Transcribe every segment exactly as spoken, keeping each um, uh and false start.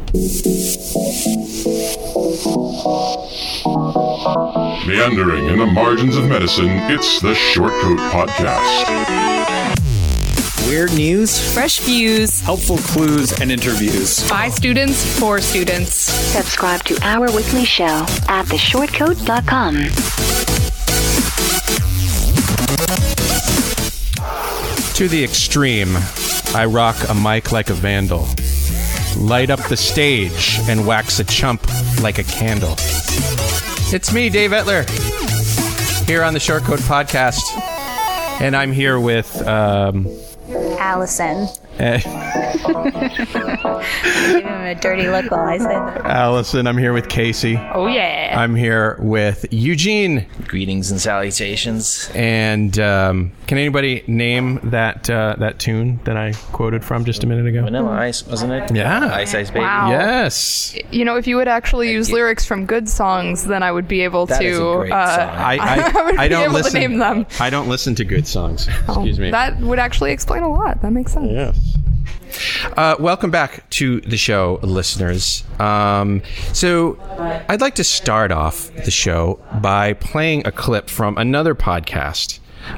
Meandering in the margins of medicine, it's the Shortcoat Podcast. Weird news, fresh views, helpful clues, and interviews. By students, for students. Subscribe to our weekly show at the shortcoat dot com. To the extreme, I rock a mic like a vandal, light up the stage, and wax a chump like a candle. It's me, Dave Etler, here on the Shortcoat Podcast, and I'm here with um, Allison. Give him a dirty look while I said that. Allison. I'm here with Casey. Oh, yeah. I'm here with Eugene. Greetings and salutations. And um, can anybody name that uh, that tune that I quoted from just a minute ago? Vanilla Ice, wasn't it? Yeah. Ice Ice Baby. Wow. Yes. You know, if you would actually use you. lyrics from good songs, then I would be able That to. is a great uh, song. I, I, I, would I be don't able listen, to name them. I don't listen to good songs. Excuse me. That would actually explain a lot. That makes sense. Yes. Uh, welcome back to the show, listeners. Um, so I'd like to start off the show by playing a clip from another podcast.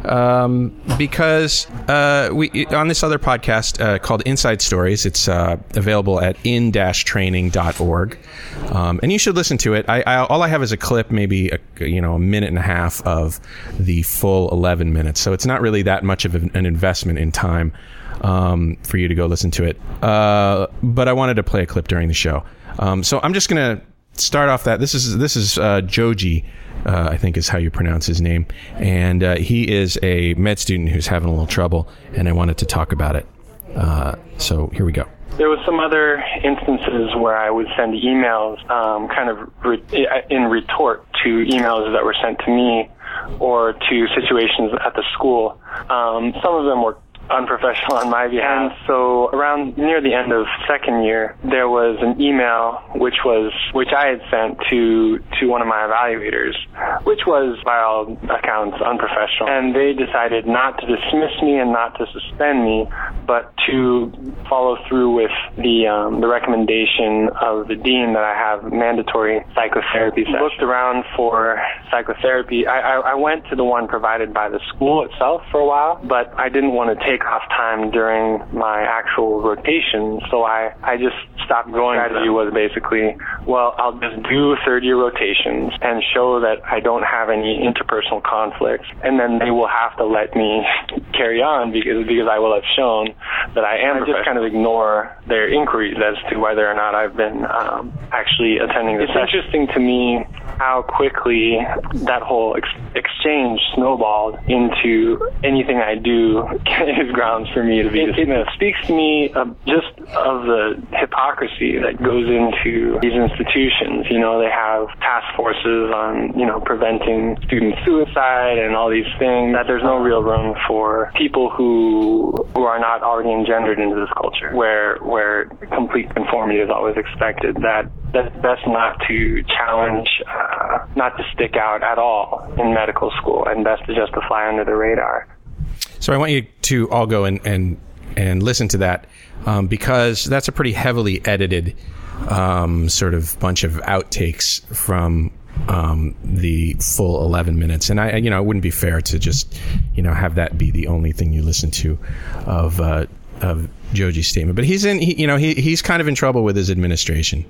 Um, because uh, we on this other podcast uh, called Inside Stories, it's uh, available at in dash training dot org, um, and you should listen to it. I, I, all I have is a clip, maybe a, you know a minute and a half of the full eleven minutes, so it's not really that much of an investment in time um, for you to go listen to it. Uh, but I wanted to play a clip during the show, um, so I'm just gonna start off that this is this is uh, Joji. Uh, I think is how you pronounce his name. And uh, he is a med student who's having a little trouble, and I wanted to talk about it. Uh, so here we go. There was some other instances where I would send emails um, kind of re- in retort to emails that were sent to me or to situations at the school. Um, some of them were unprofessional on my behalf. And so around near the end of second year, there was an email which was which I had sent to to one of my evaluators, which was by all accounts unprofessional. And they decided not to dismiss me and not to suspend me, but to follow through with the um, the recommendation of the dean that I have mandatory psychotherapy sessions. I looked around for psychotherapy. I, I, I went to the one provided by the school itself for a while, but I didn't want to take off time during my actual rotation, so I, I just stopped going. The strategy was basically, well, I'll just do third year rotations and show that I don't have any interpersonal conflicts, and then they will have to let me carry on because because I will have shown that I am. I just kind of ignore their inquiries as to whether or not I've been um, actually attending the session. It's interesting to me how quickly that whole ex- exchange snowballed into anything I do is grounds for me to be dismissed. It, it speaks to me of just of the hypocrisy that goes into these institutions. You know, they have task forces on, you know, preventing student suicide and all these things, that there's no real room for people who who are not already engendered into this culture, where where complete conformity is always expected, that that's best not to challenge, uh, not to stick out at all in medical school, and best to just to fly under the radar. So I want you to all go and and, and listen to that, um, because that's a pretty heavily edited um, sort of bunch of outtakes from um, the full eleven minutes. And I, you know, it wouldn't be fair to just, you know, have that be the only thing you listen to of uh, of Joji's statement. But he's in, he, you know, he he's kind of in trouble with his administration.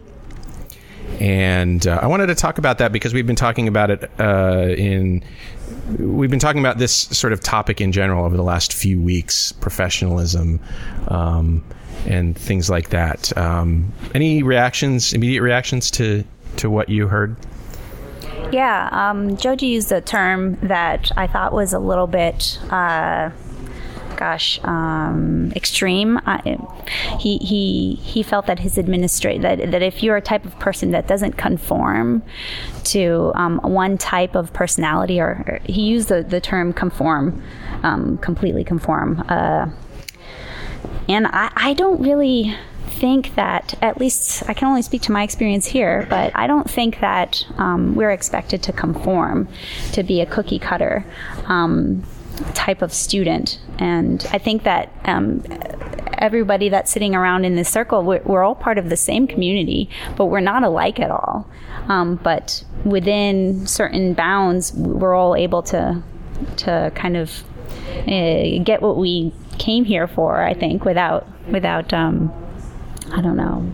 And uh, I wanted to talk about that because we've been talking about it uh, in, we've been talking about this sort of topic in general over the last few weeks, professionalism um, and things like that. Um, any reactions, immediate reactions to, to what you heard? Yeah, um, Joji used a term that I thought was a little bit... Uh, gosh, um, extreme. Uh, he he he felt that his administrator that that if you're a type of person that doesn't conform to um, one type of personality, or, or he used the, the term conform, um, completely conform, uh, and I, I don't really think that, at least I can only speak to my experience here, but I don't think that um, we're expected to conform to be a cookie cutter Um, type of student. And I think that um, everybody that's sitting around in this circle, we're, we're all part of the same community, but we're not alike at all. Um, but within certain bounds, we're all able to to kind of uh, get what we came here for, I think, without without um, I don't know.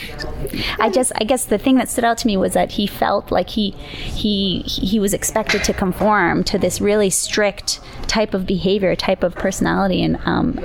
I just I guess the thing that stood out to me was that he felt like he he he was expected to conform to this really strict type of behavior, type of personality, and um,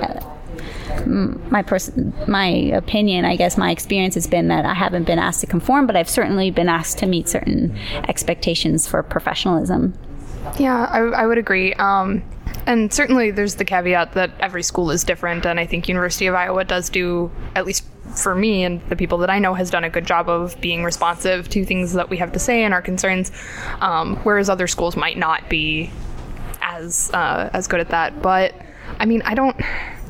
my pers- my opinion, I guess my experience has been that I haven't been asked to conform, but I've certainly been asked to meet certain expectations for professionalism. Yeah, I, I would agree. Um, and certainly there's the caveat that every school is different, and I think University of Iowa does do, at least for me and the people that I know, has done a good job of being responsive to things that we have to say and our concerns, um, whereas other schools might not be as uh, as good at that. But, I mean, I don't...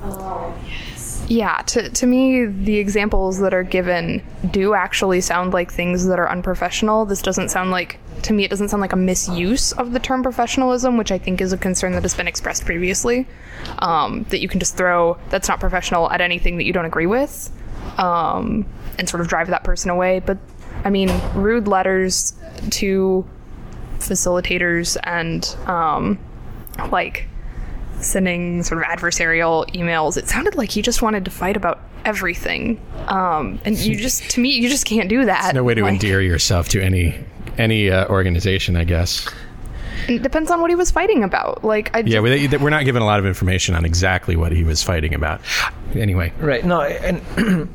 Yeah, to to me, the examples that are given do actually sound like things that are unprofessional. This doesn't sound like, to me, it doesn't sound like a misuse of the term professionalism, which I think is a concern that has been expressed previously, um, that you can just throw "that's not professional" at anything that you don't agree with, um, and sort of drive that person away. But, I mean, rude letters to facilitators and, um, like... sending sort of adversarial emails. It sounded like he just wanted to fight about everything. Um, and you just, to me, you just can't do that. There's no way to like, endear yourself to any any uh, organization, I guess. It depends on what he was fighting about. Like, I just, Yeah, we, we're not given a lot of information on exactly what he was fighting about. Anyway. Right. No, and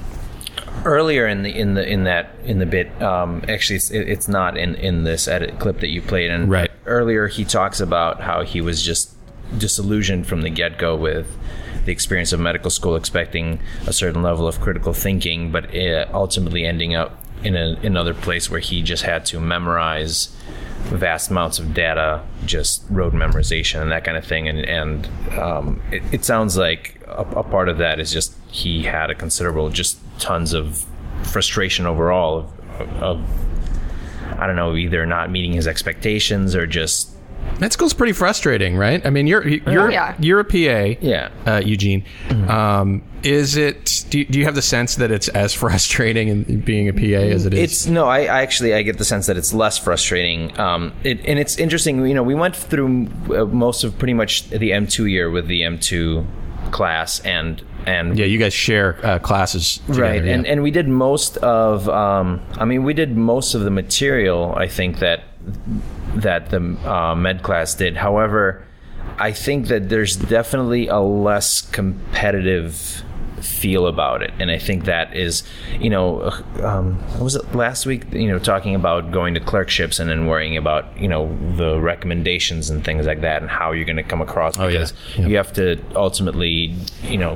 earlier in the in the in that in the bit, um, actually, it's, it's not in in this edit clip that you played. And right. earlier, he talks about how he was just disillusioned from the get-go with the experience of medical school, expecting a certain level of critical thinking, but it ultimately ending up in a, another place where he just had to memorize vast amounts of data, just rote memorization and that kind of thing. And, and um, it, it sounds like a, a part of that is just he had a considerable, just tons of frustration overall of, of I don't know, either not meeting his expectations or just... Med school's pretty frustrating, right? I mean, you're you're yeah. you're a P A, yeah, uh, Eugene. Mm-hmm. Um, is it? Do you, do you have the sense that it's as frustrating in being a P A as it is? It's no. I, I actually I get the sense that it's less frustrating. Um, it, and it's interesting. You know, we went through most of pretty much the M two year with the M two class, and and yeah, you guys share uh, classes together, right? yeah. And and we did most of. Um, I mean, we did most of the material. I think that. that the uh, med class did. However, I think that there's definitely a less competitive feel about it, and I think that is, you know, um, what was it last week? You know, talking about going to clerkships and then worrying about, you know, the recommendations and things like that, and how you're going to come across, because oh, yeah. Yep. you have to ultimately, you know,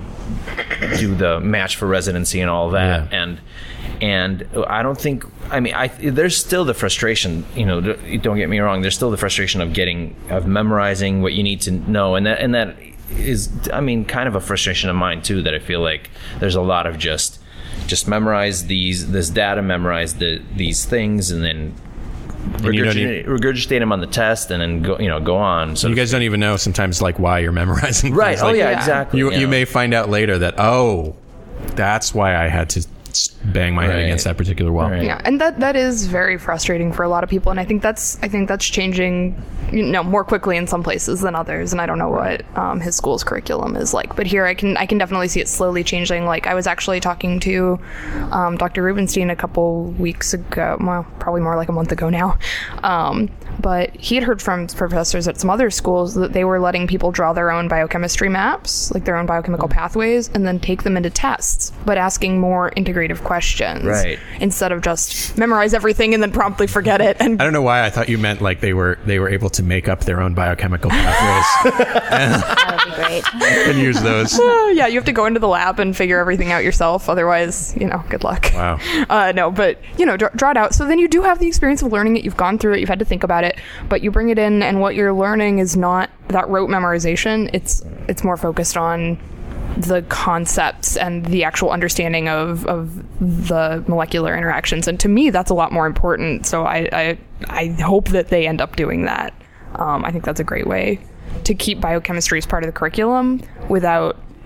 do the match for residency and all that, yeah. and. And I don't think, I mean, I, there's still the frustration, you know, don't get me wrong, there's still the frustration of getting, of memorizing what you need to know. And that, and that is, I mean, kind of a frustration of mine too, that I feel like there's a lot of just, just memorize these, this data, memorize the, these things, and then regurgitate, regurgitate them on the test, and then go, you know, go on. So you guys don't even know sometimes like why you're memorizing. Right. Things. Oh like, yeah, exactly. You, you, you know. may find out later that, oh, that's why I had to bang my right. head against that particular wall. Right. Yeah, and that that is very frustrating for a lot of people, and I think that's I think that's changing, you know, more quickly in some places than others. And I don't know what um, his school's curriculum is like, but here I can I can definitely see it slowly changing. Like, I was actually talking to um, Doctor Rubenstein a couple weeks ago, well, probably more like a month ago now. Um, but he had heard from professors at some other schools that they were letting people draw their own biochemistry maps, like their own biochemical pathways, and then take them into tests, but asking more integrative questions, right? Instead of just memorize everything and then promptly forget it. And I don't know why I thought you meant like they were they were able to make up their own biochemical pathways and, That would be great. and use those. Uh, yeah, you have to go into the lab and figure everything out yourself. Otherwise, you know, good luck. Wow. Uh, no, but, you know, draw, draw it out. So then you do have the experience of learning it. You've gone through it. You've had to think about it. But you bring it in, and what you're learning is not that rote memorization. It's it's more focused on the concepts and the actual understanding of, of the molecular interactions. And to me, that's a lot more important. So I, I, I hope that they end up doing that. Um, I think that's a great way to keep biochemistry as part of the curriculum without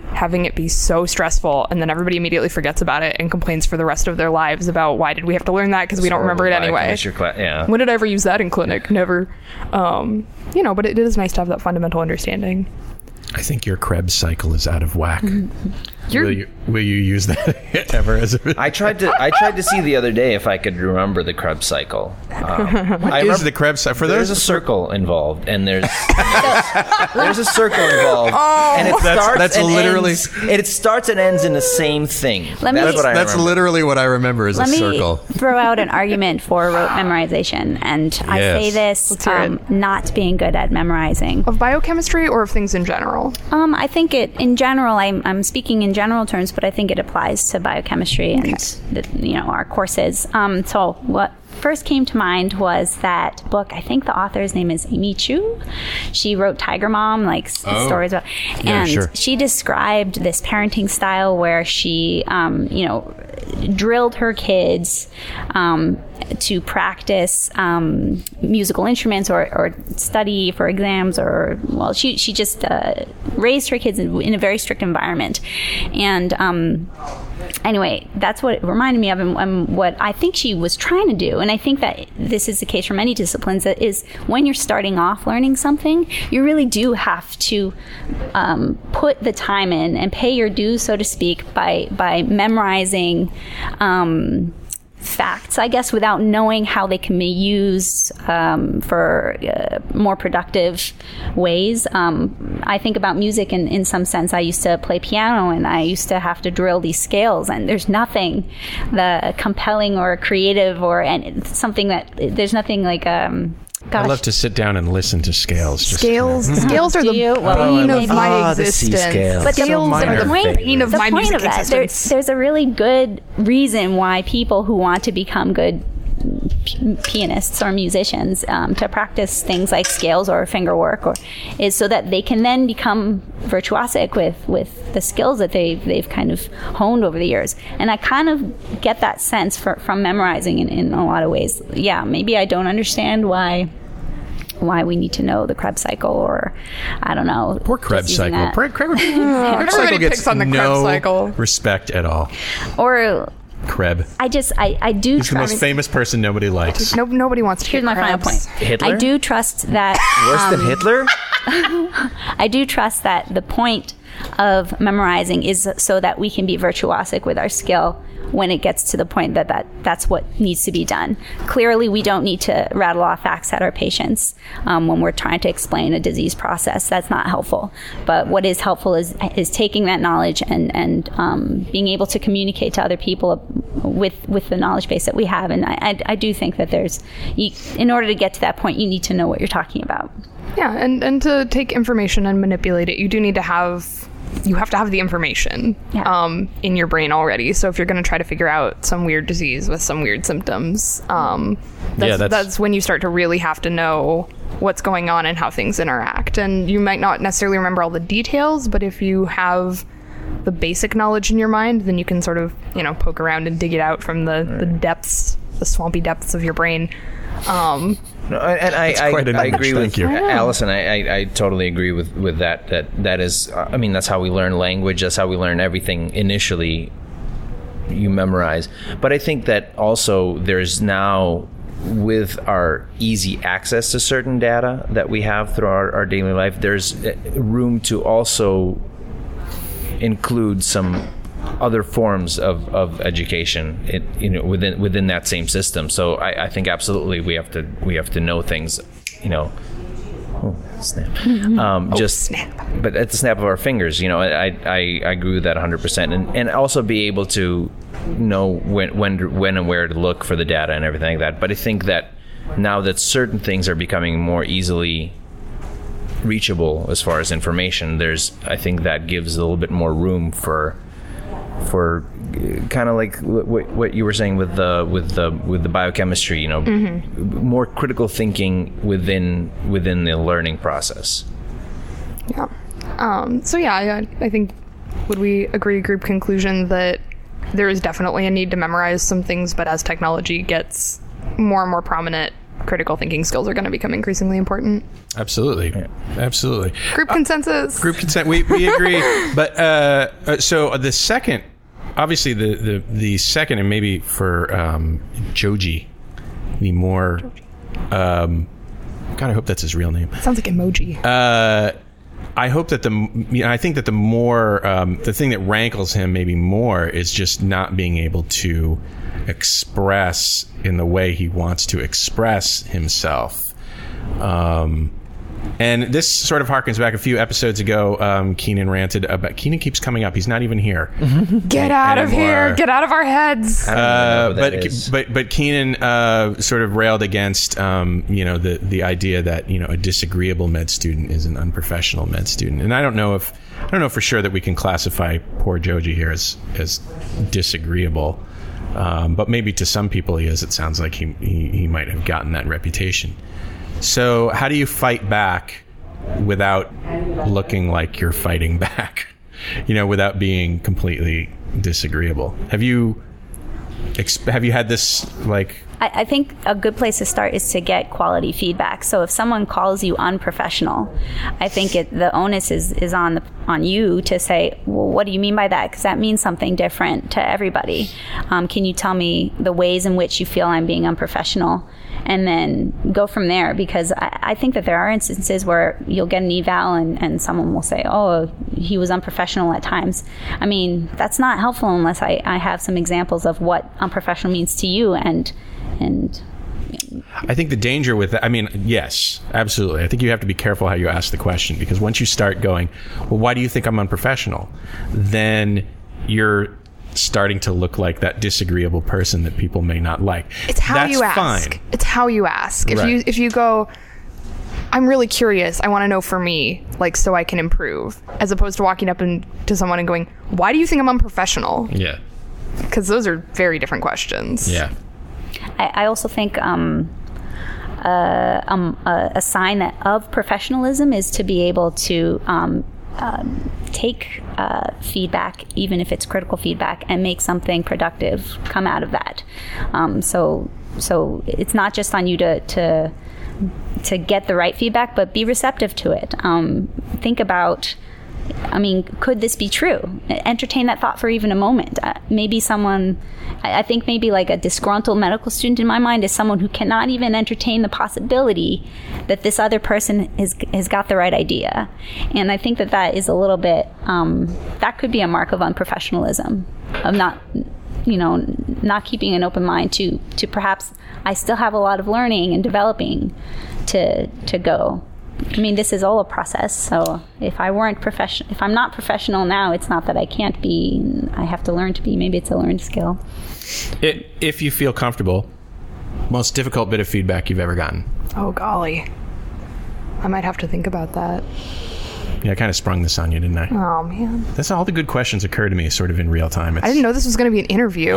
having it be so stressful, and then everybody immediately forgets about it and complains for the rest of their lives about why did we have to learn that because we don't remember it anyway. Class, yeah. When did I ever use that in clinic? Never. Um, you know, but it is nice to have that fundamental understanding. I think your Krebs cycle is out of whack. You're, Will you, will you use that ever as a... I tried to. I tried to see the other day if I could remember the Krebs cycle. Um, I is remember, the Krebs cycle? For there's those a circle involved, and there's there's, there's a circle involved, Oh. and it That's- starts that's and literally- ends, it starts and ends in the same thing. Let me- That's what I That's remember. literally what I remember as Let a me circle. throw out an argument for rote memorization, and I Yes. say this Let's hear um, it. not being good at memorizing. of biochemistry or of things in general? Um, I think it, in general, I'm, I'm speaking in general terms, but I think it applies to biochemistry and the, you know our courses. Um, so what first came to mind was that book. I think the author's name is Amy Chu. She wrote Tiger Mom, like s- Oh. stories about, Yeah, and sure. she described this parenting style where she, um, you know, drilled her kids um, to practice um, musical instruments or, or study for exams, or well, she she just uh, raised her kids in, in a very strict environment, and. Um, Anyway, that's what it reminded me of, and, and what I think she was trying to do. And I think that this is the case for many disciplines. That is, when you're starting off learning something, you really do have to um, put the time in and pay your dues, so to speak, by by memorizing. Um, facts, I guess, without knowing how they can be used um, for uh, more productive ways. Um, I think about music in, in some sense. I used to play piano, and I used to have to drill these scales, and there's nothing the compelling or creative or and it's something that there's nothing like um gosh, I love to sit down and listen to scales. Just Scales, scales are Do the you? Well, bane maybe- of my Ah, the C existence. scales. But the- Scales Mine are are the point- bane of the my point music of that, there, existence. there's a really good reason why people who want to become good p- pianists or musicians um, to practice things like scales or finger work, or is so that they can then become virtuosic with, with the skills that they've, they've kind of honed over the years. And I kind of get that sense for, from memorizing in, in a lot of ways. Yeah, maybe I don't understand why why we need to know the Krebs cycle, or I don't know. Poor Krebs just using cycle. that. Krebs, Krebs, Krebs cycle Everybody gets picks on the Krebs no cycle. respect at all. Or Krebs. I just I, I do He's the trust. most famous person nobody likes. No, nobody wants to Here's get my final Krebs. point. Hitler? I do trust that. Worse um, than Hitler? I do trust that the point of memorizing is so that we can be virtuosic with our skill when it gets to the point that, that that's what needs to be done. Clearly, we don't need to rattle off facts at our patients um, when we're trying to explain a disease process. That's not helpful. But what is helpful is is taking that knowledge and and um, being able to communicate to other people with with the knowledge base that we have. And I, I, I do think that there's, you, in order to get to that point, you need to know what you're talking about. Yeah, and, and to take information and manipulate it, you do need to have you have to have the information Yeah. um, in your brain already. So if you're going to try to figure out some weird disease with some weird symptoms, um, that's, Yeah, that's- that's when you start to really have to know what's going on and how things interact. And you might not necessarily remember all the details, but if you have the basic knowledge in your mind, then you can sort of, you know, poke around and dig it out from the, the depths, the swampy depths of your brain. Um, No, and I, I, quite an I image, agree thank with you. Allison. I, I, I totally agree with, with that. That that is, I mean, that's how we learn language. That's how we learn everything initially. You memorize, but I think that also there's now, with our easy access to certain data that we have through our, our daily life, there's room to also include some other forms of, of education, it, you know, within within that same system. So I, I think absolutely we have to we have to know things, you know. Oh, snap! Um, just snap. But at the snap of our fingers, you know. I I, I agree with that one hundred percent, and and also be able to know when when to- when and where to look for the data and everything like that. But I think that now that certain things are becoming more easily reachable as far as information, there's I think that gives a little bit more room for for kind of like what, what you were saying with the with the with the biochemistry, you know, mm-hmm. more critical thinking within within the learning process. Yeah. Um, so yeah, I, I think, would we agree, group conclusion, that there is definitely a need to memorize some things, but as technology gets more and more prominent, critical thinking skills are going to become increasingly important. Absolutely. Absolutely. Group consensus. Uh, group consent. We, we agree. But uh, uh, so the second, obviously the, the, the second, and maybe for um, Joji, the more, um, God, I hope that's his real name. Sounds like emoji. Uh, I hope that the, you know, I think that the more, um, the thing that rankles him maybe more is just not being able to express in the way he wants to express himself. Um, and this sort of harkens back a few episodes ago. Um, Keenan ranted about, Keenan keeps coming up. He's not even here. Get out of anymore. here. Get out of our heads. Uh, but, but, but Keenan, uh, sort of railed against, um, you know, the, the idea that, you know, a disagreeable med student is an unprofessional med student. And I don't know if, I don't know for sure that we can classify poor Joji here as, as disagreeable. Um, but maybe to some people he is. It sounds like he, he, he might have gotten that reputation. So how do you fight back without looking like you're fighting back? You know, without being completely disagreeable. Have you exp- have you had this, like... I, I think a good place to start is to get quality feedback. So if someone calls you unprofessional, I think it, the onus is, is on the, on you to say, well, what do you mean by that? Because that means something different to everybody. Um, can you tell me the ways in which you feel I'm being unprofessional? And then go from there, because I, I think that there are instances where you'll get an eval and, and someone will say, oh, he was unprofessional at times. I mean, that's not helpful unless I, I have some examples of what unprofessional means to you. And and I think the danger with that, I mean, yes, absolutely. I think you have to be careful how you ask the question, because once you start going, well, why do you think I'm unprofessional? Then you're starting to look like that disagreeable person that people may not like. It's how That's you ask. Fine. It's how you ask. If Right. you if you go, I'm really curious, I want to know for me, like, so I can improve, as opposed to walking up and to someone and going, why do you think I'm unprofessional? Yeah. Because those are very different questions. Yeah. I, I also think um, uh, um, a, a sign that of professionalism is to be able to um, um, take uh, feedback, even if it's critical feedback, and make something productive come out of that. Um, so, so it's not just on you to to to get the right feedback, but be receptive to it. Um, think about, I mean, could this be true? Entertain that thought for even a moment. Uh, maybe someone, I, I think maybe like a disgruntled medical student in my mind is someone who cannot even entertain the possibility that this other person is, has got the right idea. And I think that that is a little bit, um, that could be a mark of unprofessionalism, of not, you know, not keeping an open mind to, to perhaps I still have a lot of learning and developing to, to go. I mean, this is all a process. So if I weren't professional, if I'm not professional now, it's not that I can't be. I have to learn to be. Maybe it's a learned skill. It, if you feel comfortable, most difficult bit of feedback you've ever gotten? Oh, golly. I might have to think about that. Yeah, I kind of sprung this on you, didn't I? Oh, man. That's all the good questions occur to me sort of in real time. It's, I didn't know this was going to be an interview.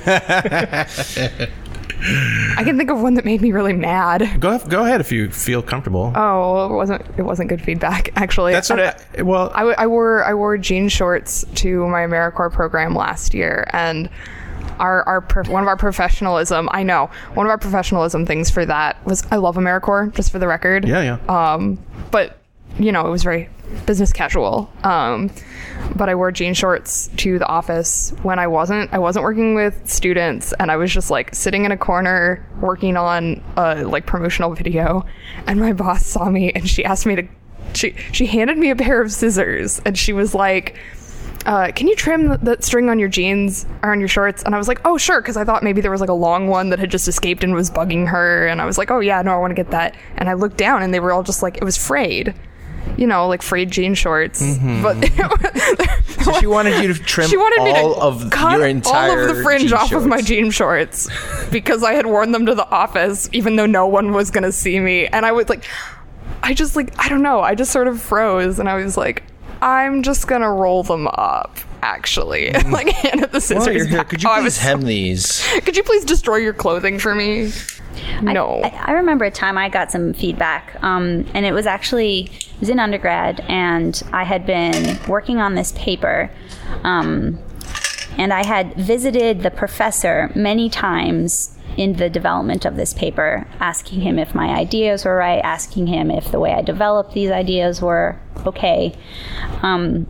I can think of one that made me really mad. Go go ahead if you feel comfortable. Oh, well, it wasn't it wasn't good feedback, actually. That's what I, well, I, w- I wore I wore jean shorts to my AmeriCorps program last year, and our our prof- one of our professionalism I know one of our professionalism things for that was I love AmeriCorps, just for the record. Yeah, yeah. Um, but you know, it was very business casual. Um, but I wore jean shorts to the office when I wasn't I wasn't working with students, and I was just like sitting in a corner working on a like promotional video, and my boss saw me and she asked me to she she handed me a pair of scissors, and she was like, uh, can you trim the, the string on your jeans or on your shorts? And I was like, oh, sure, because I thought maybe there was like a long one that had just escaped and was bugging her, and I was like, oh yeah, no, I want to get that. And I looked down and they were all just like, it was frayed. You know, like frayed jean shorts. Mm-hmm. But so she wanted you to trim she wanted all me to of cut your entire all of the fringe jean off shorts. of my jean shorts because I had worn them to the office, even though no one was going to see me. And I was like, I just like, I don't know. I just sort of froze, and I was like, I'm just going to roll them up, actually. And like handed the scissors Well, you're here. back. Could you Oh, I please was hem so- these? Could you please destroy your clothing for me? No. I, I, I remember a time I got some feedback, um, and it was actually, it was in undergrad, and I had been working on this paper, um, And I had visited the professor many times in the development of this paper, asking him if my ideas were right, asking him if the way I developed these ideas were okay. Um,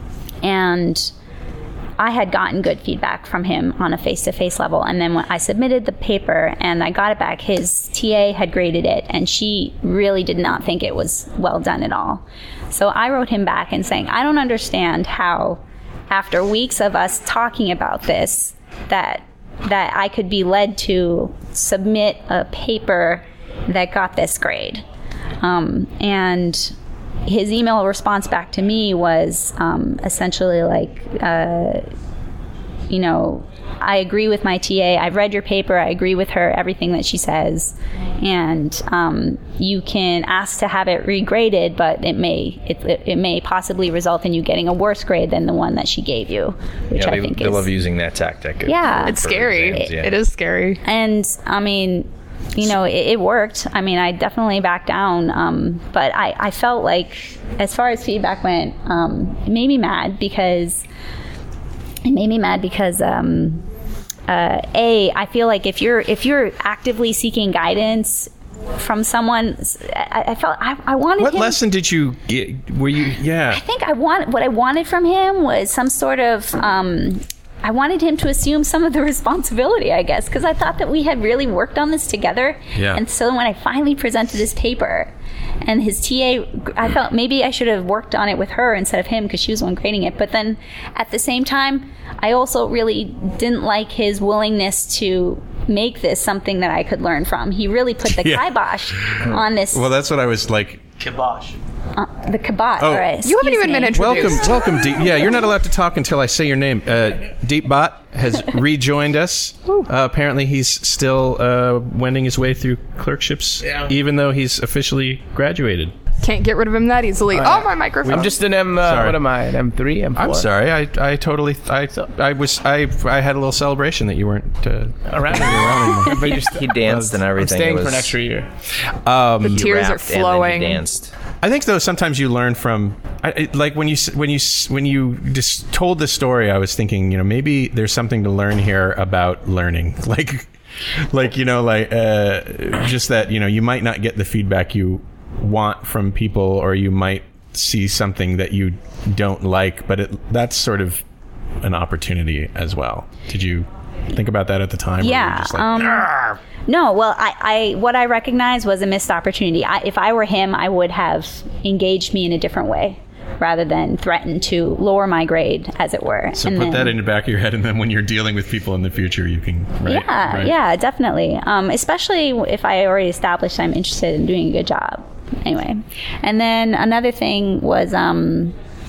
and I had gotten good feedback from him on a face-to-face level. And then when I submitted the paper and I got it back, his T A had graded it, and she really did not think it was well done at all. So I wrote him back and saying, I don't understand how, after weeks of us talking about this, that that I could be led to submit a paper that got this grade. Um, and his email response back to me was um, essentially like, uh, you know, I agree with my T A. I've read your paper. I agree with her, everything that she says. And um, you can ask to have it regraded, but it may it, it, it may possibly result in you getting a worse grade than the one that she gave you, which yeah, I they, think they is... love using that tactic. Yeah. It's scary. Exams, yeah. It is scary. And, I mean... You know, it, it worked. I mean, I definitely backed down. Um, but I, I felt like, as far as feedback went, um, it made me mad because it made me mad because um, uh, a I feel like if you're if you're actively seeking guidance from someone, I, I felt I, I wanted. What him, lesson did you get? Were you? Yeah. I think I want what I wanted from him was some sort of. Um, I wanted him to assume some of the responsibility, I guess, because I thought that we had really worked on this together. Yeah. And so when I finally presented his paper and his T A, I felt maybe I should have worked on it with her instead of him because she was the one grading it. But then at the same time, I also really didn't like his willingness to make this something that I could learn from. He really put the Yeah. kibosh on this. Well, that's what I was like. Kibosh. Uh, the kibosh. Oh. All right, You haven't even excuse been me. introduced. Welcome, welcome, Deep. Yeah, you're not allowed to talk until I say your name. Uh, Deepbot has rejoined us. Uh, apparently, he's still uh, wending his way through clerkships, Yeah. even though he's officially graduated. Can't get rid of him that easily. Oh, my microphone. I'm just an M. Uh, Sorry. what am I? An M three, M four. I'm sorry. I, I totally. I, I was. I. I had a little celebration that you weren't uh, Around. around anymore. But you're st- He danced and I'm everything. staying It for was- an extra year. Um, he Tears are rapped and then he flowing. danced. I think though sometimes you learn from, I, it, like when you s- when you s- when you just told the story, I was thinking, you know, maybe there's something to learn here about learning, like, like you know, like uh, just that you know you might not get the feedback you want from people, or you might see something that you don't like, but it, that's sort of an opportunity as well. Did you think about that at the time? Or were you Yeah. just like, um, "Argh." no, well, I, I what I recognized was a missed opportunity. I, if I were him, I would have engaged me in a different way rather than threatened to lower my grade, as it were. So And put then- that in the back of your head, and then when you're dealing with people in the future, you can. Right, Yeah, right. yeah, definitely. Um, especially if I already established I'm interested in doing a good job. Anyway, and then another thing was um,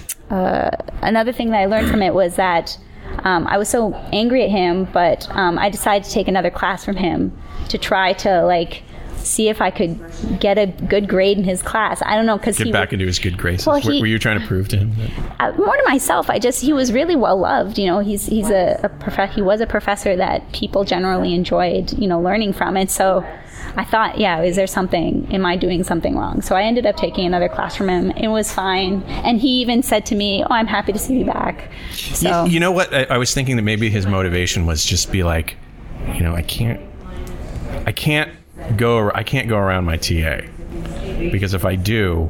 uh, another thing that I learned from it was that um, I was so angry at him, but um, I decided to take another class from him to try to like see if I could get a good grade in his class. I don't know because Get he back into his good graces. Well, Were- he- were you trying to prove to him that? uh, more to myself. I just he was really well loved. You know, he's he's a, a prof- he was a professor that people generally enjoyed. You know, learning from. And so I thought, yeah, is there something? Am I doing something wrong? So I ended up taking another class from him. It was fine, and he even said to me, "Oh, I'm happy to see you back." So You, you know what? I, I was thinking that maybe his motivation was just be like, you know, I can't, I can't go, I can't go around my T A because if I do,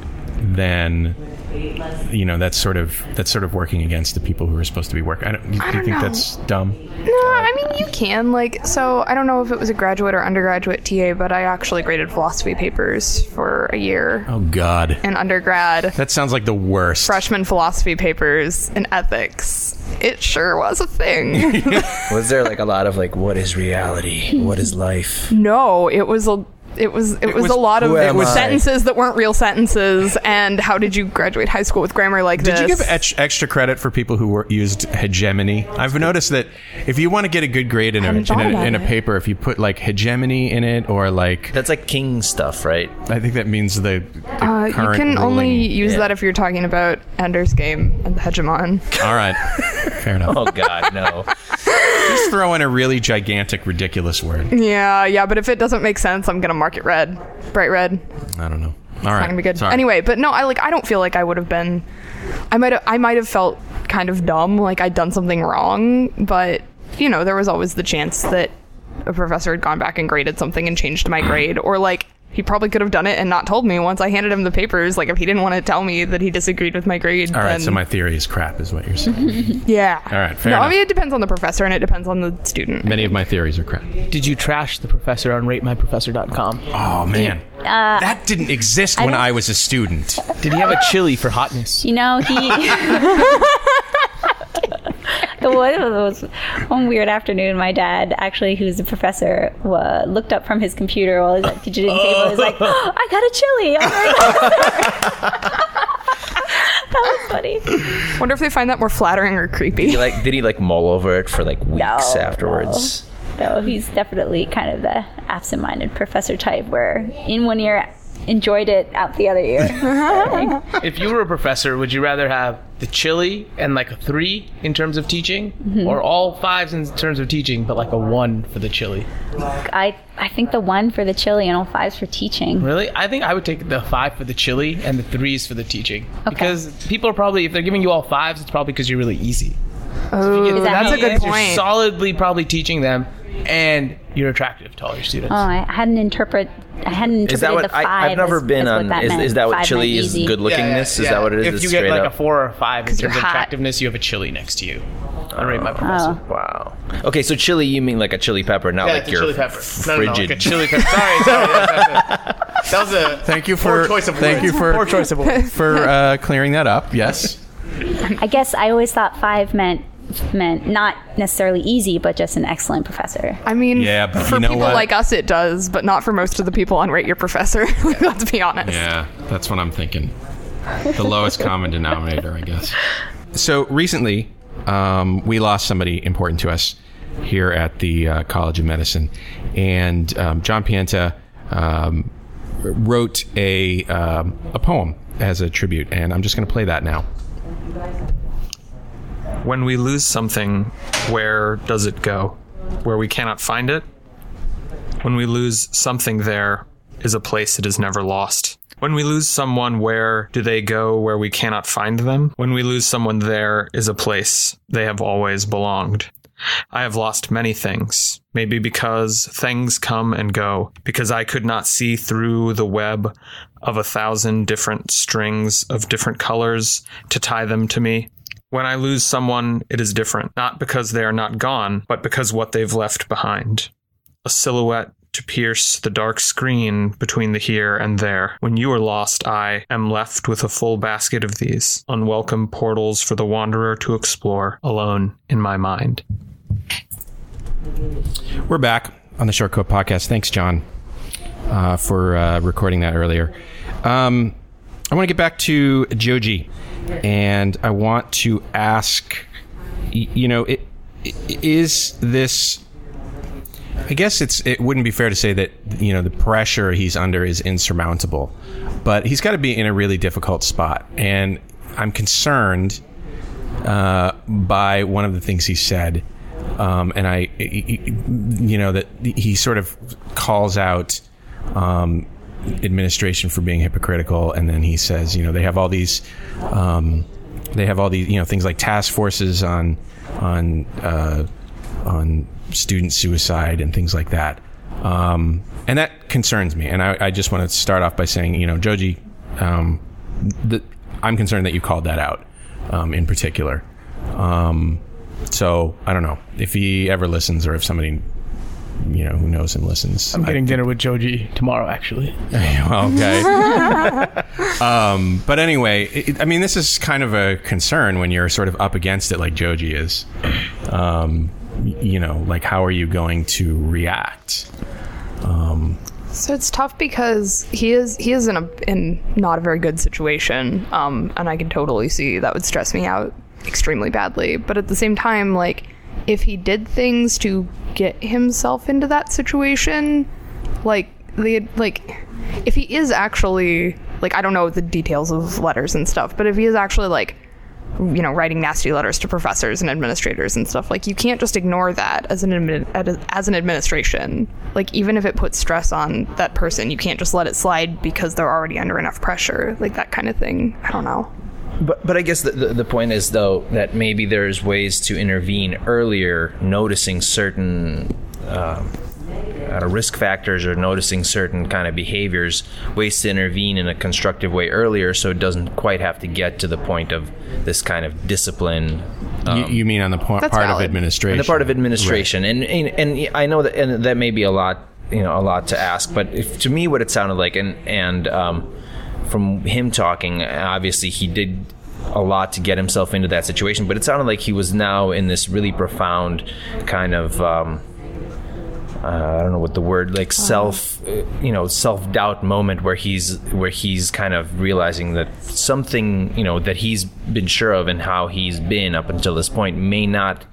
then you know that's sort of that's sort of working against the people who are supposed to be working. I don't, do you I don't think know. that's dumb? No, I mean, you can. Like, so I don't know if it was a graduate or undergraduate T A, but I actually graded philosophy papers for a year Oh God, in undergrad. that sounds like the worst. Freshman philosophy papers in ethics. It sure was a thing. Was there like a lot of like, what is reality? What is life? No, it was a it was it, was, was- a lot of who am I? sentences that weren't real sentences, and how did you graduate high school with grammar like Did this? you give ex- extra credit for people who were, used hegemony? I've noticed that if you want to get a good grade in a, haven't in thought a, about in a it. paper, if you put like hegemony in it or like, That's like king stuff, right? I think that memes the, the Uh, you current can only ruling. use Yeah. that if you're talking about Ender's Game and the hegemon. All right, fair enough. Oh God, no. Just throw in a really gigantic, ridiculous word. Yeah, yeah, but if it doesn't make sense, I'm gonna mark it red, bright red. I don't know. It's right. not gonna be good. Sorry. Anyway, but no, I like I don't feel like I would have been. I might have I might have felt kind of dumb, like I'd done something wrong, but you know, there was always the chance that a professor had gone back and graded something and changed my grade, or like he probably could have done it and not told me once I handed him the papers. Like if he didn't want to tell me that he disagreed with my grade. All right, then, so my theory is crap, is what you're saying. yeah. All right, fair no, enough. I mean it depends on the professor and it depends on the student. Many of my theories are crap. Did you trash the professor on rate my professor dot com? Oh man, Uh, that didn't exist when don't- I was a student. Did he have a chili for hotness? You know, he. The one, was one weird afternoon, my dad, actually, who's a professor, uh, looked up from his computer while he was at the teaching table and was like, oh, I got a chili. That was funny. Wonder if they find that more flattering or creepy. Did he like, did he like mull over it for like weeks No, afterwards? No, he's definitely kind of the absent-minded professor type where in one ear enjoyed it, out the other ear. If you were a professor, would you rather have the chili and like a three in terms of teaching, Mm-hmm. or all fives in terms of teaching, but like a one for the chili? I I think the one for the chili and all fives for teaching. Really? I think I would take the five for the chili and the threes for the teaching. Because people are probably, if they're giving you all fives, it's probably because you're really easy. Oh, Is that that's how a good it is? point. You're solidly probably teaching them, and you're attractive to all your students. Oh, I hadn't interpret. I hadn't interpreted Is that what the I, five I've never as, been as on? What that Is, meant. is that what Five chili meant is? easy. Good lookingness? Is Yeah. that what it is? If It's you get straight like up? a four or a five in you're terms of hot. attractiveness, you have a chili next to you. I rate my professor. Oh. Wow. Okay, so chili, you mean like a chili pepper, not Yeah, like it's a your chili pepper. No, no, no, frigid. like a chili pepper. Sorry, sorry. That was a, that was a Thank you poor for choice of thank words. you for Poor choice of words. for uh, clearing that up. Yes. I guess I always thought five meant meant not necessarily easy, but just an excellent professor. I mean, Yeah, but for you know people what? like us, it does, but not for most of the people on Rate Your Professor. Let's be honest. Yeah, that's what I'm thinking. The lowest common denominator, I guess. So recently, um, we lost somebody important to us here at the uh, College of Medicine, and um, John Pienta um, wrote a um, a poem as a tribute, and I'm just going to play that now. When we lose something, where does it go? Where we cannot find it? When we lose something, there is a place it is never lost. When we lose someone, where do they go where we cannot find them? When we lose someone, there is a place they have always belonged. I have lost many things, maybe because things come and go, because I could not see through the web of a thousand different strings of different colors to tie them to me. When I lose someone, it is different, not because they are not gone, but because what they've left behind. A silhouette to pierce the dark screen between the here and there. When you are lost, I am left with a full basket of these, unwelcome portals for the wanderer to explore, alone in my mind. We're back on the Short Coat Podcast. Thanks, John, uh, for uh, recording that earlier. Um, I want to get back to Joji, and I want to ask, y- you know, it, it, is this... I guess it's it wouldn't be fair to say that, you know, the pressure he's under is insurmountable, but he's got to be in a really difficult spot, and I'm concerned uh, by one of the things he said. Um, and I, you know, that he sort of calls out um, administration for being hypocritical, and then he says, you know, they have all these, um, they have all these, you know, things like task forces on, on, uh, on student suicide and things like that, um, and that concerns me. And I, I just want to start off by saying, you know, Joji, um, the, I'm concerned that you called that out um, in particular. Um, So I don't know if he ever listens, or if somebody, you know, who knows him listens. I'm getting I, dinner with Joji tomorrow, actually. Okay. um, but anyway, it, I mean, this is kind of a concern when you're sort of up against it, like Joji is. Um, you know, like, how are you going to react? Um, So it's tough because he is he is in a in not a very good situation, um, and I can totally see that would stress me out extremely badly. But at the same time, like, if he did things to get himself into that situation, like the like if he is actually, like, I don't know the details of letters and stuff, but if he is actually like you know, writing nasty letters to professors and administrators and stuff. Like, you can't just ignore that as an admi- as an administration. Like, even if it puts stress on that person, you can't just let it slide because they're already under enough pressure. Like, that kind of thing. I don't know. But but I guess the, the the point is, though, that maybe there's ways to intervene earlier, noticing certain uh, uh, risk factors or noticing certain kind of behaviors, ways to intervene in a constructive way earlier, so it doesn't quite have to get to the point of this kind of discipline. Um, you, you mean on the po- part valid. of administration? on the part of administration, Right. and, and and I know that and that may be a lot, you know, a lot to ask, but if, to me, what it sounded like, and and um, from him talking, obviously he did a lot to get himself into that situation, but it sounded like he was now in this really profound kind of um, uh, I don't know what the word, like self, uh, you know, self-doubt moment where he's where he's kind of realizing that something, you know, that he's been sure of and how he's been up until this point may not,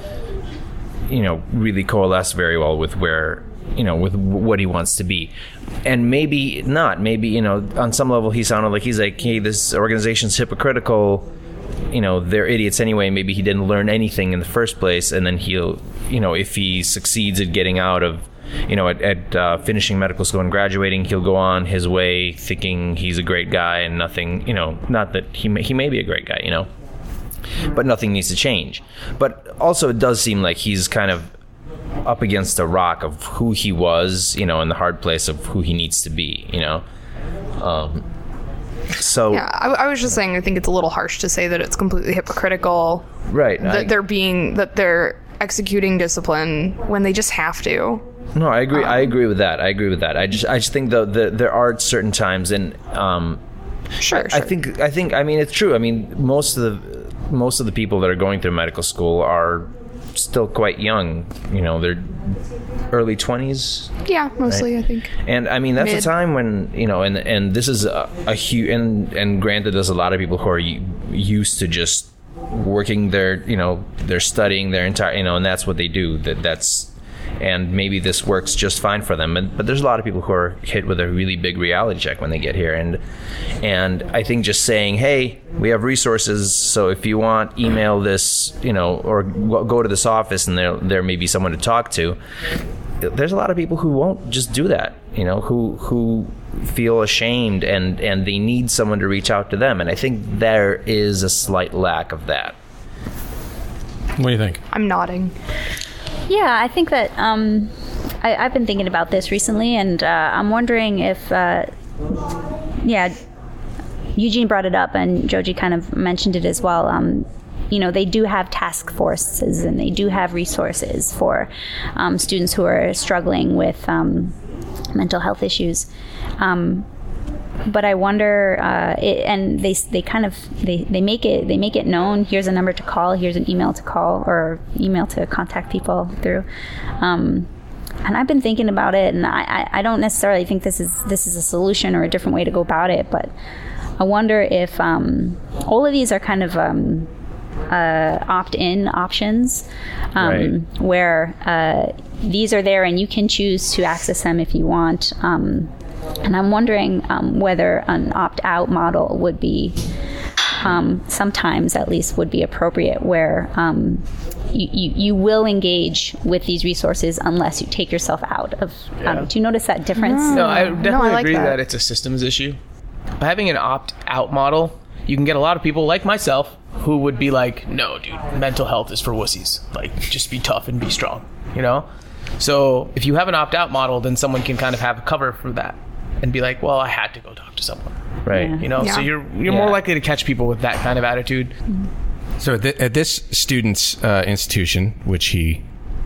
you know, really coalesce very well with where, you know, with what he wants to be. And maybe not. Maybe, you know, on some level he sounded like he's like, hey, this organization's hypocritical. You know, they're idiots anyway. Maybe he didn't learn anything in the first place. And then he'll, you know, if he succeeds at getting out of, you know, at, at uh, finishing medical school and graduating, he'll go on his way thinking he's a great guy and nothing, you know, not that he may, he may be a great guy, you know, but nothing needs to change. But also it does seem like he's kind of up against a rock of who he was, you know, in the hard place of who he needs to be, you know. Um, so yeah, I, I was just saying, I think it's a little harsh to say that it's completely hypocritical, right? That I, they're being that they're executing discipline when they just have to. No, I agree. Um, I agree with that. I agree with that. I just, I just think though that there are certain times, and um, sure, I, sure. I think, I think, I mean, it's true. I mean, most of the most of the people that are going through medical school are still quite young, you know, they're early twenties. Yeah, mostly, right? I think. And I mean, that's Mid. a time when, you know, and and this is a, a huge, and, and granted, there's a lot of people who are u- used to just working their, you know, they're studying their entire, you know, and that's what they do. That that's, and maybe this works just fine for them. And, but there's a lot of people who are hit with a really big reality check when they get here. And and I think just saying, hey, we have resources, so if you want, email this, you know, or go to this office and there there may be someone to talk to. There's a lot of people who won't just do that, you know, who who feel ashamed and, and they need someone to reach out to them. And I think there is a slight lack of that. What do you think? I'm nodding. Yeah, I think that um, I, I've been thinking about this recently, and uh, I'm wondering if, uh, yeah, Eugene brought it up, and Joji kind of mentioned it as well. Um, you know, they do have task forces, and they do have resources for um, students who are struggling with um, mental health issues. Um, but I wonder, uh, it, and they they kind of they, they make it they make it known. Here's a number to call. Here's an email to call, or email to contact people through. Um, and I've been thinking about it, and I, I, I don't necessarily think this is this is a solution or a different way to go about it. But I wonder if um, all of these are kind of um, uh, opt-in options, um, Right. where uh, these are there and you can choose to access them if you want. Um, And I'm wondering um, whether an opt-out model would be, um, sometimes at least, would be appropriate, where um, you, you, you will engage with these resources unless you take yourself out of. Um, do you notice that difference? No, I definitely No, I like agree that. that. it's a systems issue. By having an opt-out model, you can get a lot of people like myself who would be like, no, dude, mental health is for wussies. Like, just be tough and be strong, you know? So if you have an opt-out model, then someone can kind of have a cover for that and be like, well, I had to go talk to someone. Right. Yeah. You know, Yeah. so you're you're Yeah. more likely to catch people with that kind of attitude. So th- at this student's uh, institution, which he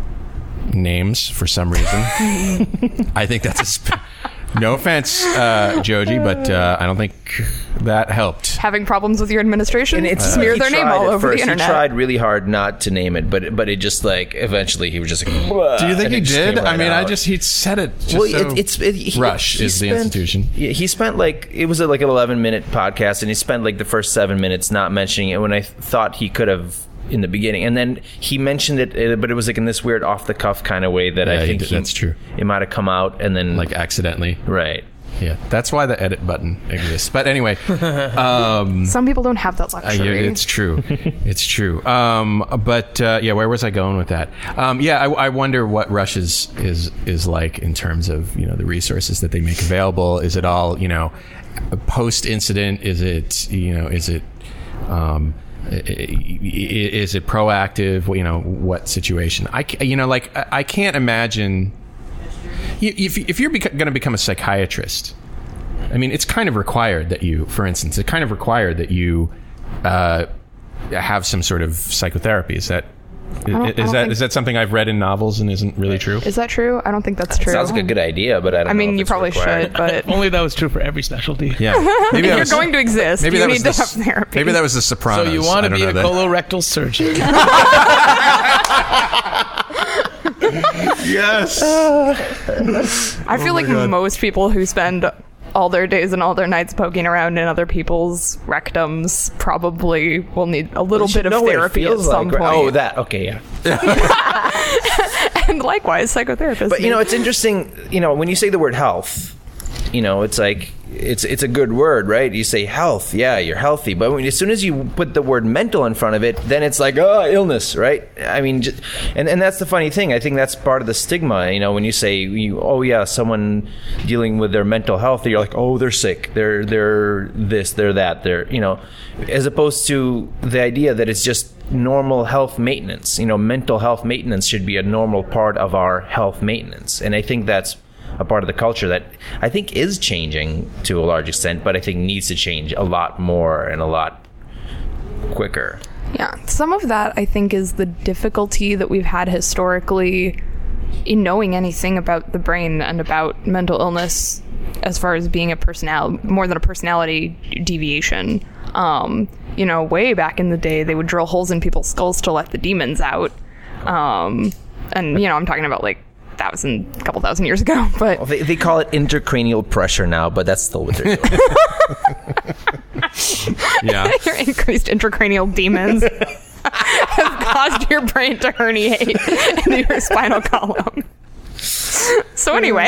names for some reason, I think that's a. Sp- no offense, uh, Joji, but uh, I don't think that helped. Having problems with your administration? And it's smear he their name tried all at over first. the internet. He tried really hard not to name it, but but it just like eventually he was just like. "Blah," Do you think and he it just did? came right I mean, I out. just he said it. Just Well, so it, it's it, he, Rush he is the spent- institution. Yeah, he spent like it was like an eleven minute podcast, and he spent like the first seven minutes not mentioning it when I th- thought he could have in the beginning, and then he mentioned it, uh, but it was like in this weird off the cuff kind of way that Yeah, I he think did- he, that's true. It might have come out, and then Like accidentally. right. Yeah, that's why the edit button exists. But anyway, um, some people don't have that uh, luxury. yeah, it's true. It's true. Um, but uh, yeah, where was I going with that? Um, yeah, I, I wonder what Rush is, is is like in terms of, you know, the resources that they make available. Is it all, you know, post incident? Is it, you know, is it um, is it proactive? You know, what situation? I ca- you know, like I, I can't imagine. If, if you're beca- going to become a psychiatrist, I mean, it's kind of required that you, for instance, it's kind of required that you uh, have some sort of psychotherapy. Is that don't- is I that don't is that something I've read in novels and isn't really true? Is that true? I don't think that's true. Sounds like a good idea, but I don't I know mean, if you it's probably required. should, but If only that was true for every specialty. Yeah, maybe that you're was, going to exist. maybe you that need was to the, have therapy. maybe that was the Sopranos. So you I want to don't be know a that. colorectal surgeon. Yes. I feel like most people who spend all their days and all their nights poking around in other people's rectums probably will need a little You should bit of know what it therapy at feels some like, right? point. Oh, that. Okay, yeah. And likewise, psychotherapists. But you know, it's interesting. You know, when you say the word health, you know, it's like it's it's a good word, right? You say health, yeah, you're healthy. But when, as soon as you put the word mental in front of it, then it's like, oh, illness, right? I mean, just, and and that's the funny thing. I think that's part of the stigma. You know, when you say, you, oh yeah, someone dealing with their mental health, you're like, oh, they're sick, they're they're this, they're that, they're, you know, as opposed to the idea that it's just normal health maintenance. You know, mental health maintenance should be a normal part of our health maintenance, and I think that's a part of the culture that I think is changing to a large extent, but I think needs to change a lot more and a lot quicker. Yeah, some of that I think is the difficulty that we've had historically in knowing anything about the brain and about mental illness as far as being a personality, more than a personality deviation. Um, you know, way back in the day, they would drill holes in people's skulls to let the demons out. Um, and, you know, I'm talking about like thousand, a couple thousand years ago, but Well, they, they call it intracranial pressure now, but that's still what they're doing. Yeah. your increased intracranial demons have caused your brain to herniate into your spinal column. So anyway,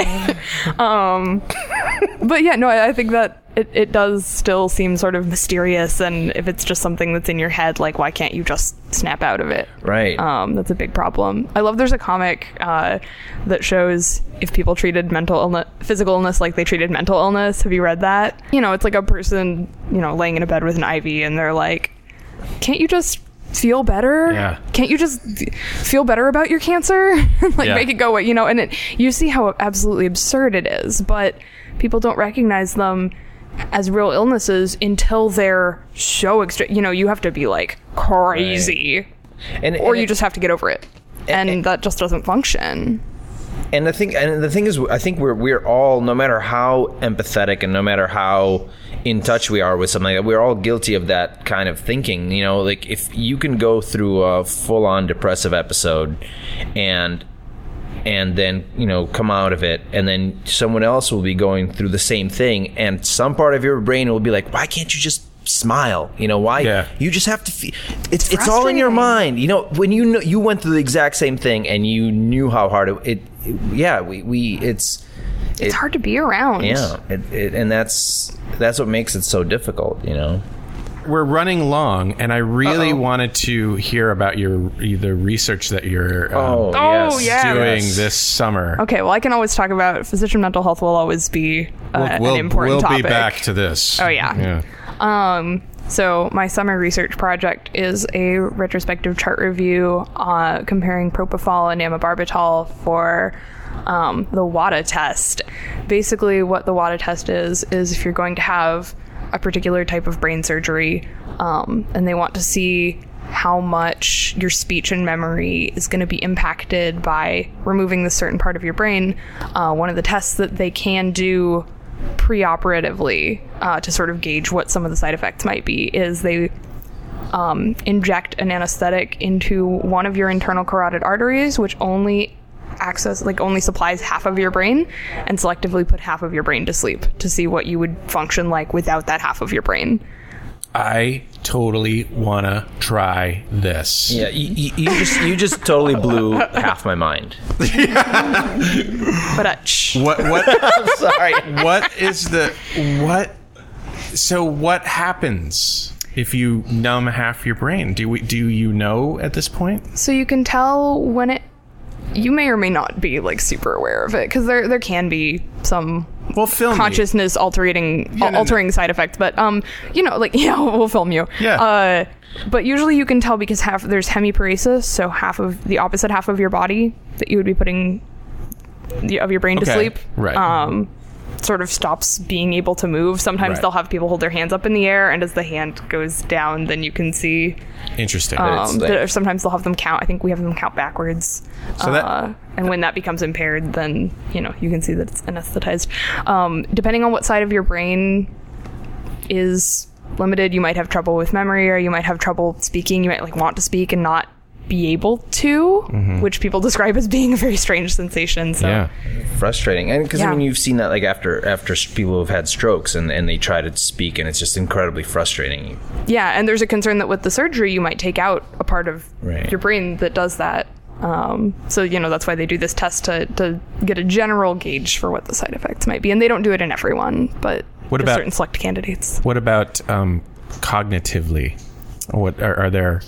um, but yeah, no, I, I think that it, it does still seem sort of mysterious, and if it's just something that's in your head, like, why can't you just snap out of it? Right. Um, that's a big problem. I love there's a comic uh, that shows if people treated mental illness, physical illness like they treated mental illness. Have you read that? You know, it's like a person, you know, laying in a bed with an I V, and they're like, can't you just feel better? Yeah. Can't you just feel better about your cancer? Like, Yeah. make it go away, you know? And it, you see how absolutely absurd it is, but people don't recognize them as real illnesses until they're so extreme. You know, you have to be like crazy, Right. and, or and you it- just have to get over it. And, and- that just doesn't function. And the thing, and the thing is, I think we're we're all, no matter how empathetic and no matter how in touch we are with something, like that, we're all guilty of that kind of thinking. You know, like if you can go through a full-on depressive episode, and and then, you know, come out of it, and then someone else will be going through the same thing, and some part of your brain will be like, why can't you just smile? You know, why? Yeah. You just have to feel it's it's all in your mind. You know, when you know you went through the exact same thing and you knew how hard it, it, it yeah, we, we it's It's it- hard to be around. yeah, it, it, and that's that's what makes it so difficult, you know. We're running long, and I really Uh-oh. wanted to hear about your the research that you're um, Oh, Oh, yes. yeah. doing Yes. this summer. Okay, well, I can always talk about physician mental health will always be uh, we'll an important we'll topic. be back to this. Oh, yeah. Yeah. Um, so my summer research project is a retrospective chart review uh, comparing propofol and amabarbital for um, the WADA test. Basically, what the WADA test is, is if you're going to have a particular type of brain surgery, um, and they want to see how much your speech and memory is going to be impacted by removing this certain part of your brain. Uh, one of the tests that they can do preoperatively uh, to sort of gauge what some of the side effects might be is they um, inject an anesthetic into one of your internal carotid arteries, which only access like only supplies half of your brain, and selectively put half of your brain to sleep to see what you would function like without that half of your brain. I totally want to try this. Yeah, you, you, you just you just totally blew half my mind. But uh, shh. Gosh. What? What? I'm sorry. What is the what? So what happens if you numb half your brain? Do we? Do you know at this point? So you can tell when it. You may or may not be like super aware of it because there there can be some well film consciousness me. altering yeah, no, altering no. side effects. But um, you know, like yeah, we'll film you. Yeah. Uh, but usually you can tell because half there's hemiparesis, so half of the opposite half of your body that you would be putting the, of your brain okay. to sleep. Right. Um, sort of stops being able to move. Sometimes right. they'll have people hold their hands up in the air, and as the hand goes down, then you can see. Interesting. Um, like, that, sometimes they'll have them count. I think we have them count backwards. So that, uh, and when that becomes impaired, then you know you can see that it's anesthetized. Um, depending on what side of your brain is limited, you might have trouble with memory, or you might have trouble speaking. You might like want to speak and not be able to, mm-hmm. which people describe as being a very strange sensation. So. Yeah, frustrating. And because yeah. I mean, you've seen that like after after people have had strokes and, and they try to speak, and it's just incredibly frustrating. Yeah, and there's a concern that with the surgery, you might take out a part of right. your brain that does that. Um, so, you know, that's why they do this test to, to get a general gauge for what the side effects might be. And they don't do it in everyone, but what just about certain select candidates. What about um, cognitively? What are, are there...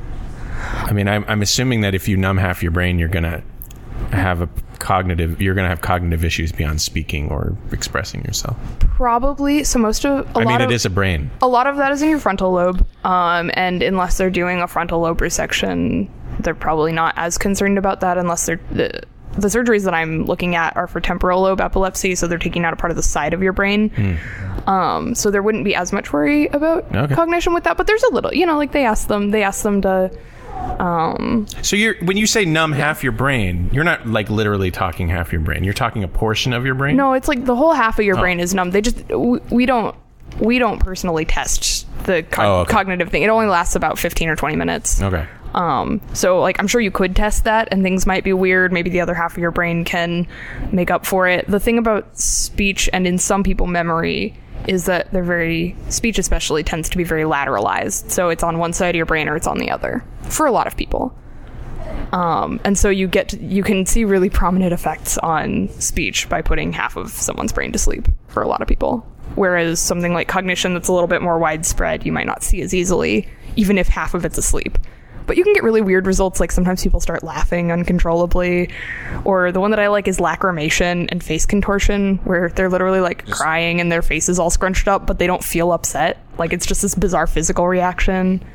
I mean, I'm, I'm assuming that if you numb half your brain, you're going to have a cognitive, you're going to have cognitive issues beyond speaking or expressing yourself. Probably. So most of, a I lot mean, of, it is a brain. A lot of that is in your frontal lobe. Um, and unless they're doing a frontal lobe resection, they're probably not as concerned about that unless they're, the, the surgeries that I'm looking at are for temporal lobe epilepsy. So they're taking out a part of the side of your brain. Mm. Um, so there wouldn't be as much worry about okay. cognition with that, but there's a little, you know, like they ask them, they ask them to, Um, so you're when you say numb half your brain, you're not like literally talking half your brain. You're talking a portion of your brain. No, it's like the whole half of your oh. brain is numb. They just we, we don't we don't personally test the co- oh, okay. cognitive thing. It only lasts about fifteen or twenty minutes. Okay. Um, so like I'm sure you could test that and things might be weird. Maybe the other half of your brain can make up for it. The thing about speech and in some people memory is that they're very, speech especially tends to be very lateralized. So it's on one side of your brain or it's on the other for a lot of people. Um, and so you get, to, you can see really prominent effects on speech by putting half of someone's brain to sleep for a lot of people. Whereas something like cognition that's a little bit more widespread, you might not see as easily, even if half of it's asleep. But you can get really weird results, like sometimes people start laughing uncontrollably, or the one that I like is lacrimation and face contortion, where they're literally like just crying and their face is all scrunched up, but they don't feel upset. Like it's just this bizarre physical reaction.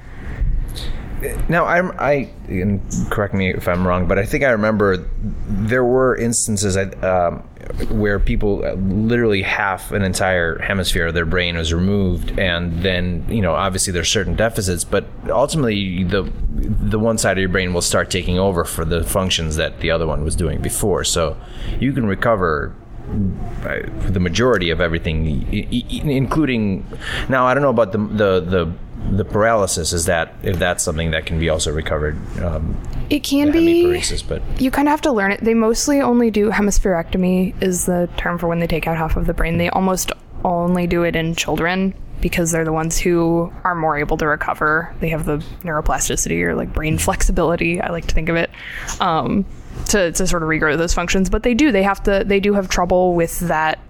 Now, I'm, I, and correct me if I'm wrong, but I think I remember there were instances um, where people, uh, literally half an entire hemisphere of their brain was removed, and then, you know, obviously there's certain deficits, but ultimately the the one side of your brain will start taking over for the functions that the other one was doing before. So you can recover the majority of everything, including, now I don't know about the the the the paralysis, is that if that's something that can be also recovered. Um, it can be, but you kind of have to learn it. They mostly only do hemispherectomy is the term for when they take out half of the brain. They almost only do it in children because they're the ones who are more able to recover. They have the neuroplasticity or like brain flexibility, I like to think of it, um, to, to sort of regrow those functions. But they do, they have to, they do have trouble with that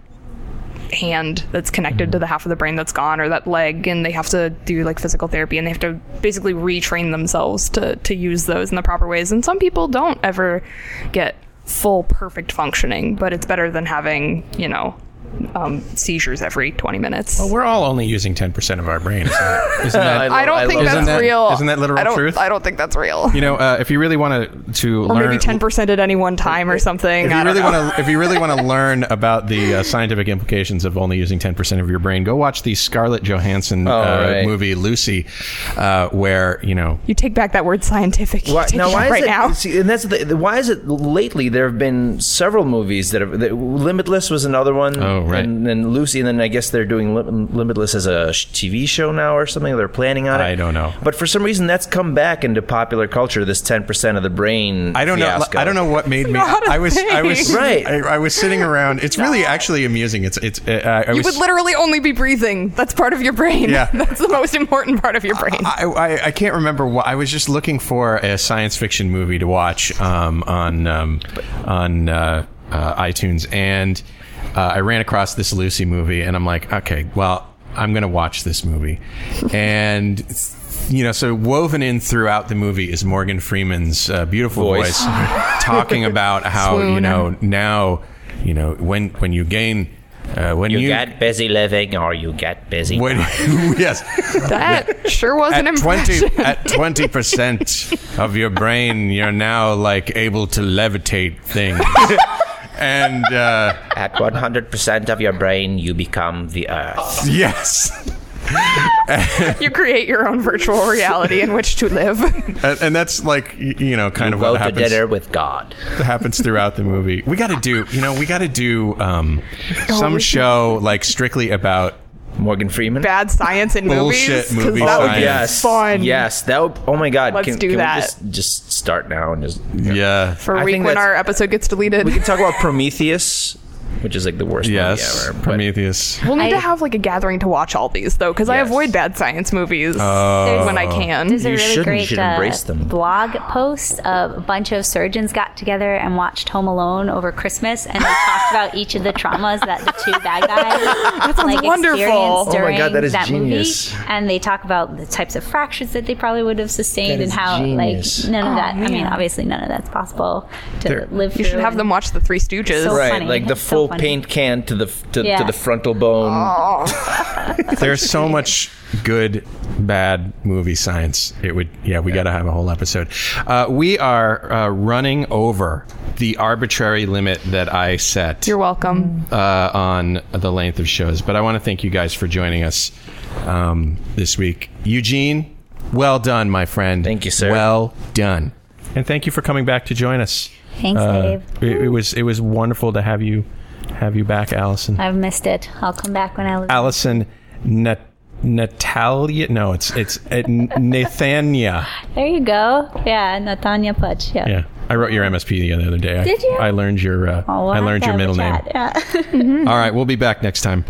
hand that's connected to the half of the brain that's gone, or that leg, and they have to do like physical therapy, and they have to basically retrain themselves to to use those in the proper ways. And some people don't ever get full perfect functioning, but it's better than having, you know, um, seizures every twenty minutes. Well, we're all only using ten percent of our brain. Isn't that, isn't that, I, I don't I think that's that, real. Isn't that literal I don't, truth? I don't think that's real. You know, uh, if you really want to to or learn, maybe ten percent at any one time or something. If you I really want to, if you really want to learn about the uh, scientific implications of only using ten percent of your brain, go watch the Scarlett Johansson oh, uh, right. movie Lucy, uh, where you know you take back that word scientific. You why, take now, it why right is it, now. See, and that's the, the, why is it lately there have been several movies that have. That, Limitless was another one. Oh, right. And then Lucy, and then I guess they're doing Lim- Limitless as a T V show now or something. They're planning on it. I don't know. But for some reason, that's come back into popular culture. This ten percent of the brain. I don't fiasco. know. I don't know what made me. Not a I was. I was. thing. Right. I, I was sitting around. It's really actually amusing. It's. It's. Uh, I You was, would literally only be breathing. That's part of your brain. Yeah. That's the most important part of your brain. I, I, I can't remember what I was just looking for a science fiction movie to watch um, on um, on uh, uh, iTunes, and uh, I ran across this Lucy movie, and I'm like, okay, well, I'm going to watch this movie. And, you know, so woven in throughout the movie is Morgan Freeman's uh, beautiful voice, voice talking about how, Swoon. you know, now, you know, when when you gain... Uh, when you, you get busy living or you get busy when, yes. That sure was at an impression. twenty At twenty percent of your brain, you're now, like, able to levitate things. And uh, at one hundred percent of your brain, you become the earth. Yes. You create your own virtual reality in which to live. And, and that's, like, you know, kind you of go what to happens. dinner with God. happens throughout the movie. We got to do, you know, we got to do um, some show, like, strictly about Morgan Freeman. Bad science in Bullshit movies. movie That would science. be Yes, fun. yes. That would, oh my God! Let's can, do can that. We just, just start now and just yeah. For a I week think when that's- our episode gets deleted. We can talk about Prometheus, which is like the worst Yes, movie ever. but- Prometheus. We'll need I- to have like a gathering to watch all these though, because I Yes. avoid bad science movies Oh. when I can. There's a You really shouldn't. You great should uh, embrace them. blog post of a bunch of surgeons got together and watched Home Alone over Christmas, and they talked about each of the traumas that the two bad guys That sounds like wonderful. experienced Oh my during God, that is that genius. movie. And they talk about the types of fractures that they probably would have sustained That and is how genius. like none of Oh, that. I mean, man. obviously none of that's possible to They're- live through. You should have and- them watch The Three Stooges. So Right, funny. like the It's so full funny. paint can to the to, Yeah. to the frontal bone. There's so much good, bad movie science. It would, yeah, we got to have a whole episode. Uh, we are uh, running over the arbitrary limit that I set. You're welcome. Uh, on the length of shows, but I want to thank you guys for joining us um, this week. Eugene, well done, my friend. Thank you, sir. Well done, and thank you for coming back to join us. Thanks, Uh, Dave. It, it was it was wonderful to have you have you back, Allison. I've missed it. I'll come back when I live. Allison Nat- Natalia. No, it's it's uh, Nathania. There you go. Yeah, Natanya Putch. Yeah. Yeah, I wrote your M S P the other day. I, Did you? I learned your uh, Oh, we'll I have learned to your have a middle name. chat. Yeah. All right, we'll be back next time.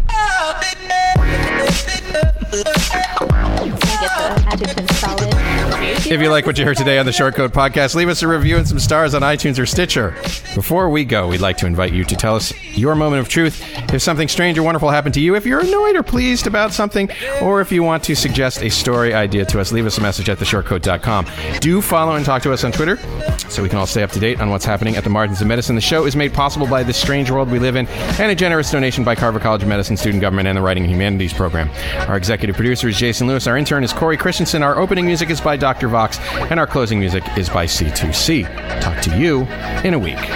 Get the adjective solid. If you like what you heard today on the Short Code Podcast, leave us a review and some stars on iTunes or Stitcher. Before we go, we'd like to invite you to tell us your moment of truth. If something strange or wonderful happened to you, if you're annoyed or pleased about something, or if you want to suggest a story idea to us, leave us a message at the short code dot com. Do follow and talk to us on Twitter so we can all stay up to date on what's happening at the margins of medicine. The show is made possible by this strange world we live in and a generous donation by Carver College of Medicine Student Government and the Writing and Humanities Program. Our executive producer is Jason Lewis. Our intern is Corey Christensen. Our opening music is by Doctor Vox. And our closing music is by C two C. Talk to you in a week.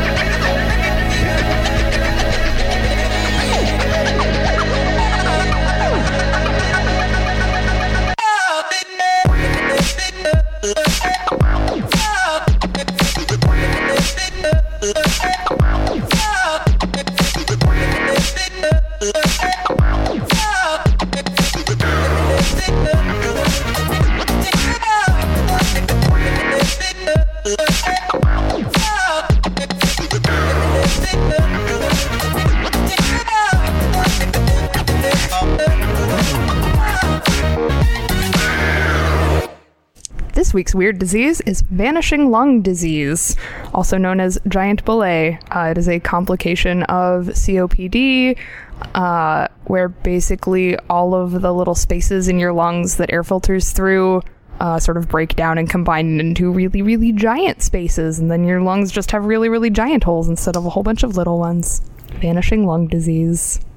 This week's weird disease is vanishing lung disease, also known as giant bullae. Uh, it is a complication of C O P D, uh, where basically all of the little spaces in your lungs that air filters through uh, sort of break down and combine into really, really giant spaces, and then your lungs just have really, really giant holes instead of a whole bunch of little ones. Vanishing lung disease.